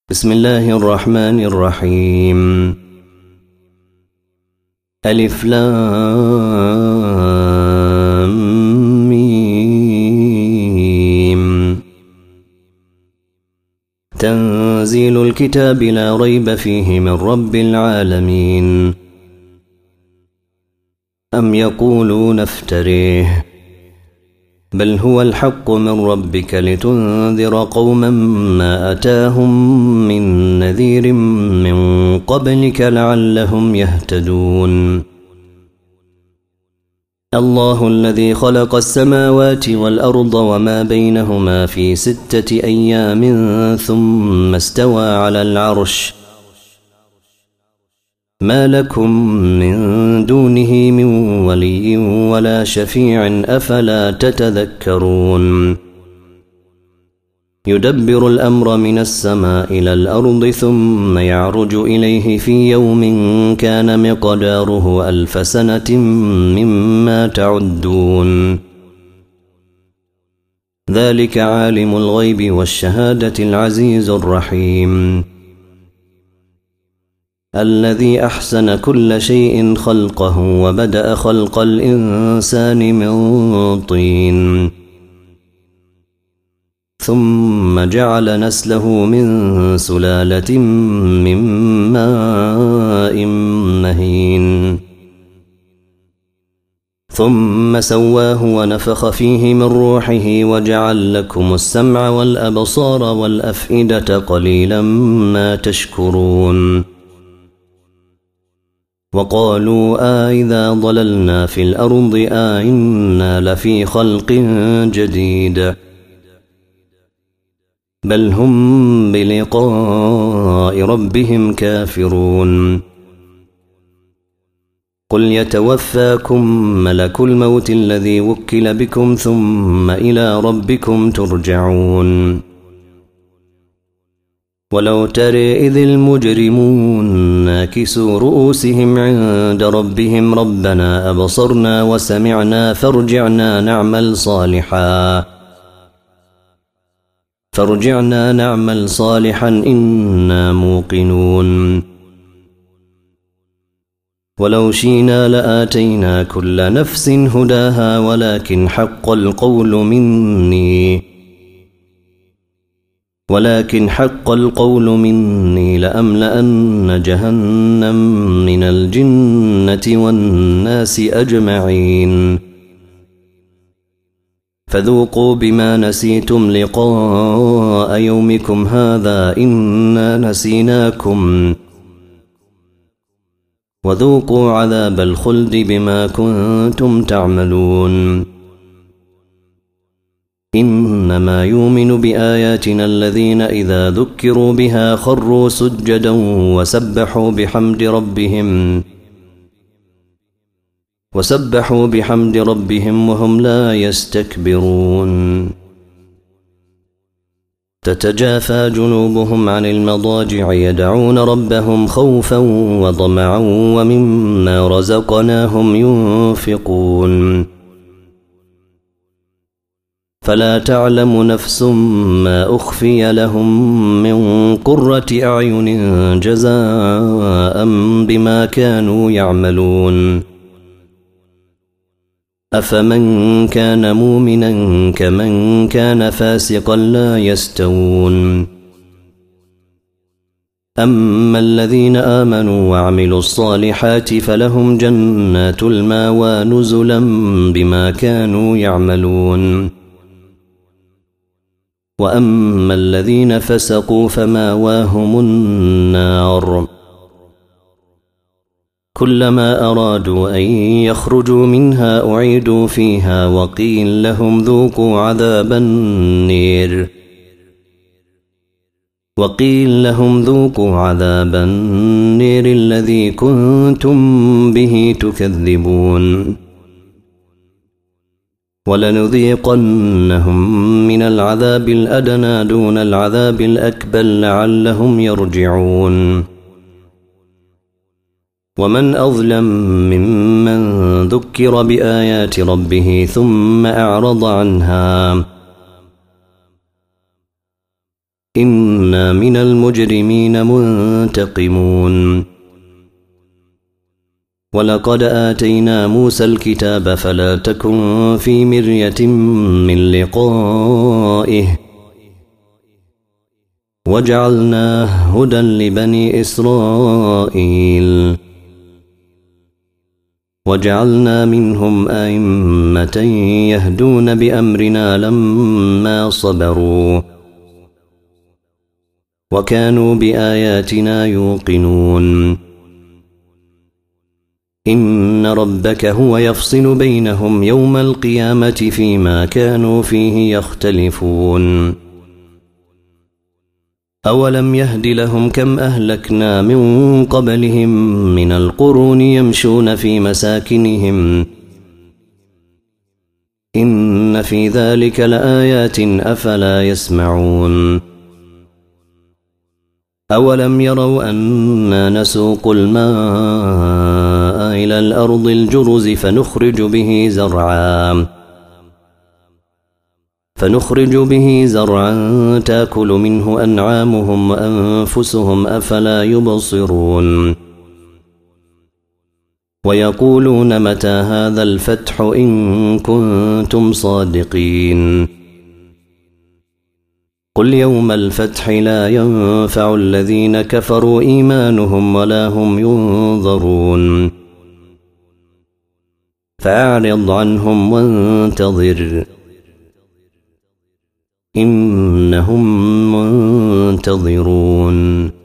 بسم الله الرحمن الرحيم. ألف لام ميم. تنزيل الكتاب لا ريب فيه من رب العالمين. أم يقولون افتريه بل هو الحق من ربك لتنذر قوما ما أتاهم من نذير من قبلك لعلهم يهتدون. الله الذي خلق السماوات والأرض وما بينهما في 6 أيام ثم استوى على العرش ما لكم من دونه من ولي ولا شفيع أفلا تتذكرون. يدبر الأمر من السماء إلى الأرض ثم يعرج إليه في يوم كان مقداره 1000 سنة مما تعدون. ذلك عالم الغيب والشهادة العزيز الرحيم الذي أحسن كل شيء خلقه وبدأ خلق الإنسان من طين ثم جعل نسله من سلالة من ماء مهين ثم سواه ونفخ فيه من روحه وجعل لكم السمع والأبصار والأفئدة قليلا ما تشكرون. وقالوا إذا ضللنا في الأرض إنا لفي خلق جديد بل هم بلقاء ربهم كافرون. قل يتوفاكم ملك الموت الذي وكل بكم ثم إلى ربكم ترجعون. ولو ترى إذ المجرمون ناكسوا رؤوسهم عند ربهم ربنا أبصرنا وسمعنا فارجعنا نعمل صالحا إنا موقنون. ولو شئنا لآتينا كل نفس هداها ولكن حق القول مني لأملأن جهنم من الجنة والناس أجمعين. فذوقوا بما نسيتم لقاء يومكم هذا إنا نسيناكم وذوقوا عذاب الخلد بما كنتم تعملون. إنما يؤمن بآياتنا الذين إذا ذكروا بها خروا سجدا وسبحوا بحمد ربهم وهم لا يستكبرون. تتجافى جنوبهم عن المضاجع يدعون ربهم خوفا وطمعا ومما رزقناهم ينفقون. فلا تعلم نفس ما أخفي لهم من قرة أعين جزاء بما كانوا يعملون. أفمن كان مؤمنا كمن كان فاسقا لا يستوون. أما الذين آمنوا وعملوا الصالحات فلهم جنات المأوى نزلا بما كانوا يعملون. وأما الذين فسقوا فمأواهم النار كلما أرادوا أن يخرجوا منها أعيدوا فيها وقيل لهم ذوقوا عذاب النير الذي كنتم به تكذبون. ولنذيقنهم من العذاب الأدنى دون العذاب الأكبر لعلهم يرجعون. ومن أظلم ممن ذكر بآيات ربه ثم أعرض عنها إنا من المجرمين منتقمون ولقد آتينا موسى الكتاب فلا تكن في مرية من لقائه وجعلناه هدى لبني إسرائيل وجعلنا منهم أئمة يهدون بأمرنا لما صبروا وكانوا بآياتنا يوقنون إن ربك هو يفصل بينهم يوم القيامة فيما كانوا فيه يختلفون أولم يهد لهم كم أهلكنا من قبلهم من القرون يمشون في مساكنهم إن في ذلك لآيات أفلا يسمعون أولم يروا أنا نسوق الماء إلى الأرض الجرز فنخرج به زرعا تأكل منه أنعامهم وأنفسهم أفلا يبصرون ويقولون متى هذا الفتح إن كنتم صادقين قل يوم الفتح لا ينفع الذين كفروا إيمانهم ولا هم ينظرون فأعرض عنهم وانتظر إنهم منتظرون